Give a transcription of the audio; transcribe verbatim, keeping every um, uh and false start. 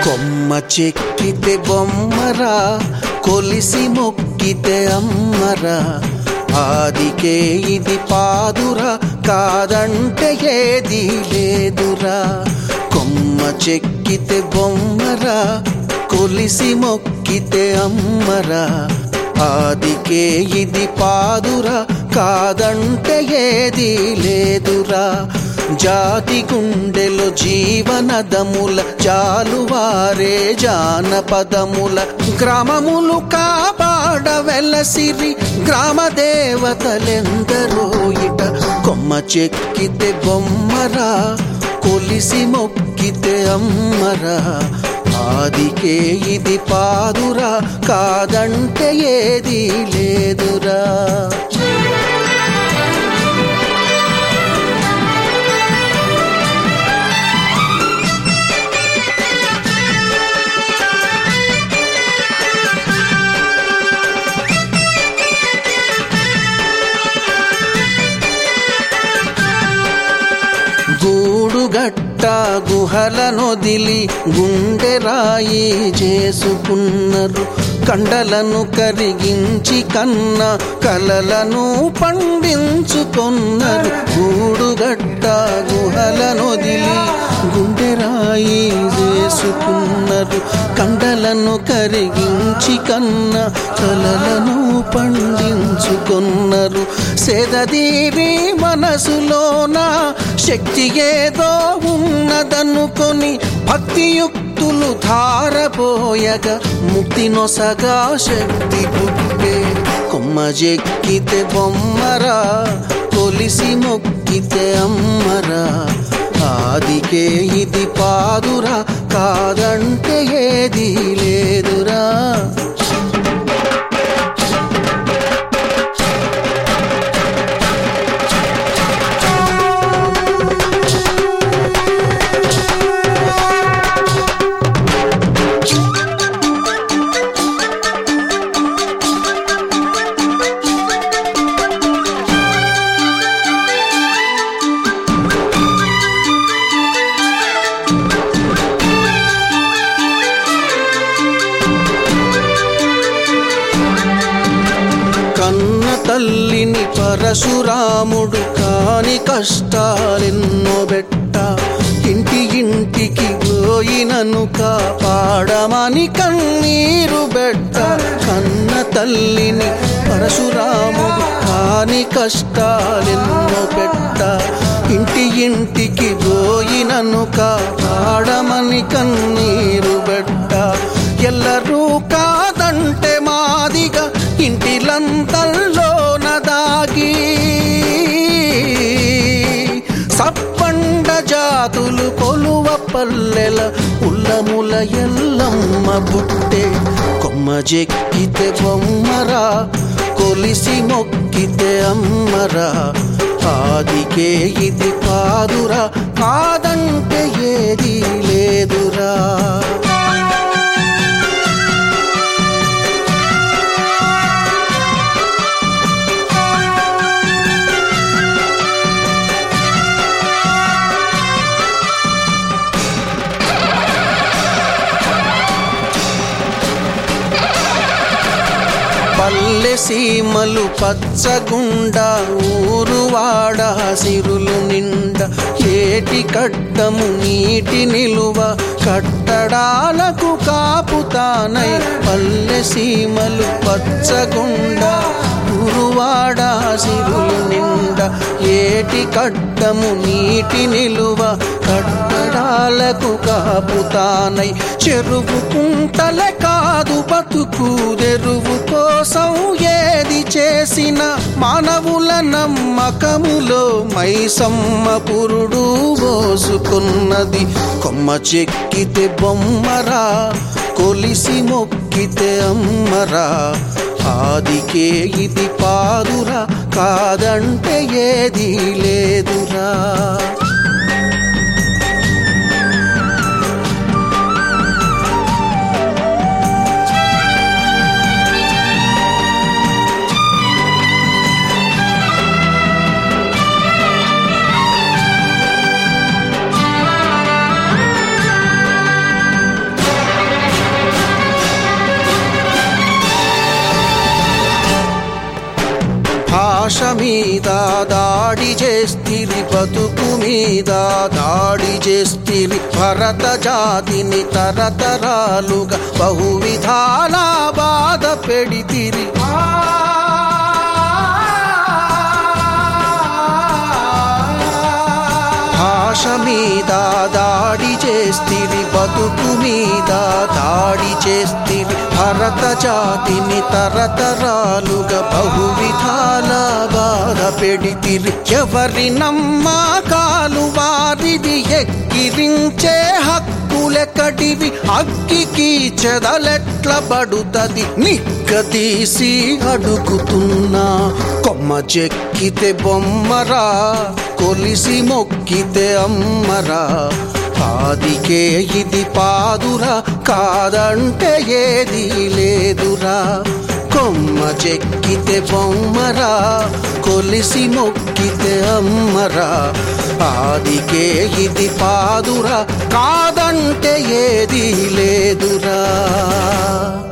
కొమ్మ చెక్కితే బొమ్మరా, కొలిసి మొక్కితే అమ్మరా, ఆదికే ఇది పాదురా, కాదంటే ఏది లేదురా. కొమ్మ చెక్కితే బొమ్మరా, కొలిసి మొక్కితే అమ్మరా, ఆదికే ఇది పాదురా, కాదంటే ఏది లేదురా. జాతి గుండెలో జీవనదముల జాలువారే జానపదముల, గ్రామములు కాపాడ వెలసిరి గ్రామ దేవతలెందరో ఇట. కొమ్మ చెక్కితే బొమ్మరా, కొలిసి మొక్కితే అమ్మరా, ఆదికే ఇది పాదురా, కాదంటే ఏది లేదురా. గూడుగట్ట గుహలనొదిలి గుండె రాయి చేసుకున్నారు, కండలను కరిగించి కన్న కలలను పండించుకున్నారు. గూడుగట్ట గుహలనొదిలి గుండె రాయి చేసుకున్నారు, కండలను కరిగించి కన్న కలలను పండించుకున్నారు. సేదదీరి మనసులోన శక్తి ఏదో ఉన్నదనుకొని భక్తియుక్తులు ధారపోయగా ముక్తి నొసగా శక్తి పుట్టే. కొమ్మ చెక్కితే బొమ్మరా, కొలిసి మొక్కితే అమ్మరా, ఆదికే ఇది పాదురా, కాదంటే ఏది లేదురా. కన్న తల్లిని పరశురాముడు కాని కష్టాలెన్నో బెట్ట, ఇంటి ఇంటికి పోయినను కాపాడమని కన్నీరు బెట్ట. కన్న తల్లిని పరశురాముడు కాని కష్టాలెన్నో బెట్ట, ఇంటి ఇంటికి పోయినను కాపాడమని కన్నీరు బెట్ట. ఎల్లరూ కాదంటే మాదిగా ఇంటిలంతల్లోన దాగి సప్పండ జాతులు కొలువ పల్లెల ఉల్లముల ఎల్లమ్మ బుట్టే. కొమ్మ చెక్కితే బొమ్మరా, కొలిసి మొక్కితే అమ్మరా, ఆదికే ఇది పాదురా, కాదంటే ఏది లేదురా. పల్లె సీమలు పచ్చగుండా, ఊరువాడ సిరులు నిండా, ఏటి కట్టము నీటి నిలువ కట్టడాలకు కాపుతానై. పల్లె సీమలు పచ్చగుండా, ఊరువాడ సిరులు నిండా, ఏటి కట్టము నీటి నిలువ కట్టడాలకు కాపుతానై. చెరువు కుంటలే కాదు బతుకు తెరువు కోసం ఏది చేసిన, మానవుల నమ్మకములో మైసమ్మ పురుడు పోసుకున్నది. కొమ్మ చెక్కితే బొమ్మరా, కొలిసి మొక్కితే అమ్మరా, ఆదికే ఇది పాదురా, కాదంటే ఏది లేదురా. మీద దాడి చేస్తిరి బతుకు మీద దాడి చేస్తిరి భరత జాతిని తరతరాలుగా బహువిధాల బాధ పెడితిరి భాష మీద దాడి చేస్తిరి బతుకు మీద దాడి చేస్తిరి భరత జాతిని తరతరాలుగా బహువిధాల బాధ పెడితిరి ఎవరి నమ్మకాలు వారిది ఎక్కిరించే హక్కులెక్కడివి అగ్గికి చెదలెట్ల బడుతది నిక్కదీసి అడుగుతున్నా కొమ్మ చెక్కితే బొమ్మరా కొలిసి మొక్కితే అమ్మరా పాదికే ఇది పాదురా కాదంటే ఏది లేదురా కొమ్మ చెక్కితే బొమ్మరా కొలిసి మొక్కితే అమ్మరా పాదికే ఇది పాదురా కాదంటే ఏది లేదురా